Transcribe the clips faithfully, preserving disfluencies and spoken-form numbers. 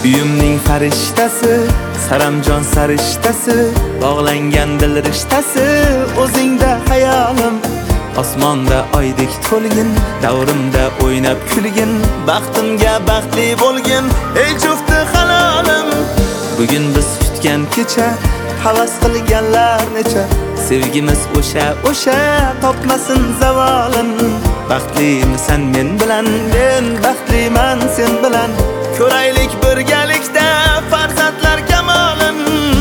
Uyimning farishtasi, saramjon sarishtasi, bog'langan dil rishtasi, o'zingda hayolim. Osmonda oydek to'lgin, davrimda o'ynab kulgin, baxtimga baxtli bo'lgin, ey jufti halolim. Bugun biz kutgan kecha, havas qilganlar necha, sevgimiz o'sha o'sha topmasin zavolim. Baxtlimisan men bilan, men baxtliman sen bilan, ko'raylik birgalikda farzandlar kamolin.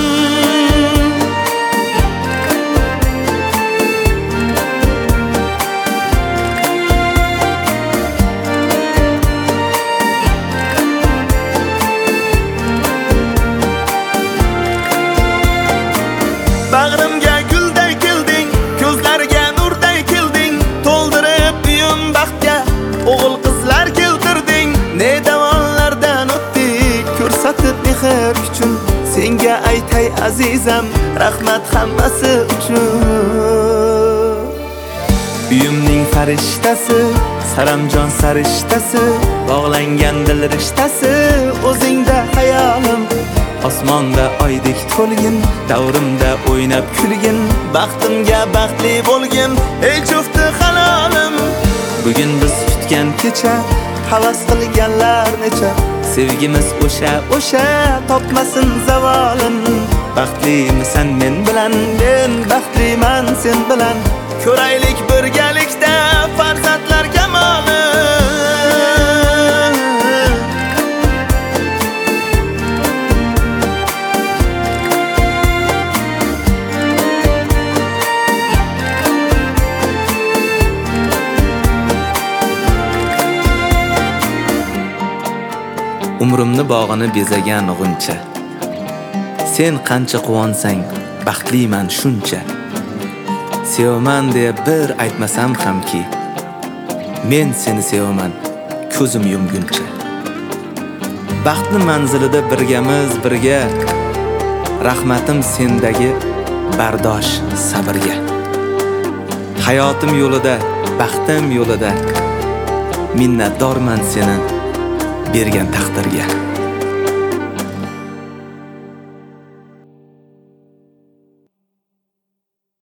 Bag'rimga gulday kelding, ko'zlarga nurday kelding, to'ldirib uyim baxtga o'g'il qizlar keltirding. Ne davollardan o'tdik, ko'rsatib mehr uchun, senga aytay azizam, rahmat hammasi uchun. Uyimning farishtasi, saramjon sarishtasi, bog'langan dil rishtasi, o'zingda hayolim. Osmonda oydek to'lgin, davrimda o'ynab kulgin, baxtimga baxtli bo'lgin, ey jufti halolim. Bugun biz kutgan kecha, havas qilganlar necha, sevgimiz o'sha o'sha topmasin zavolim. Baxtlimisan men bilan, men baxtliman sen bilan, ko'raylik birgalikda farzandlar kamolin. Umrimni bog'ini bezagan g'uncha, sen qancha quvonsang baxtliman shuncha. Sevaman deb bir aytmasam hamki, men seni sevaman ko'zim yumguncha. Baxtni manzilida birgamiz birga, rahmatim sendagi bardosh sabrga. Hayotim yo'lida, baxtim yo'lida, minnatdorman seni bergan taqdirga.